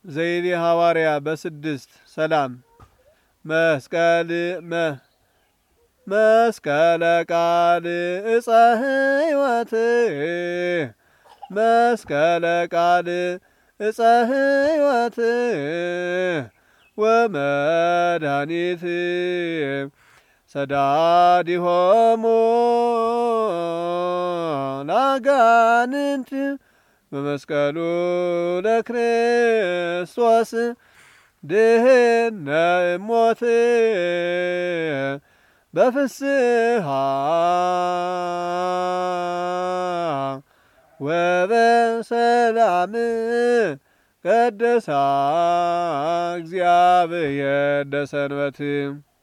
ዘይቤ ሐዋርያ በስድስት ሰላም መስቀል መስቀለ ቃል ዕፀ ሕይወት መስቀለ ቃል ዕፀ ሕይወት ወመድኃኒት ሰዳዲሆሙ ላጋንንት በመስቀሉ ለክርስቶስ ድህነ እሞት በፍስሐ ወበሰላም ቀደሳ እግዚአብሔር ደሰንበት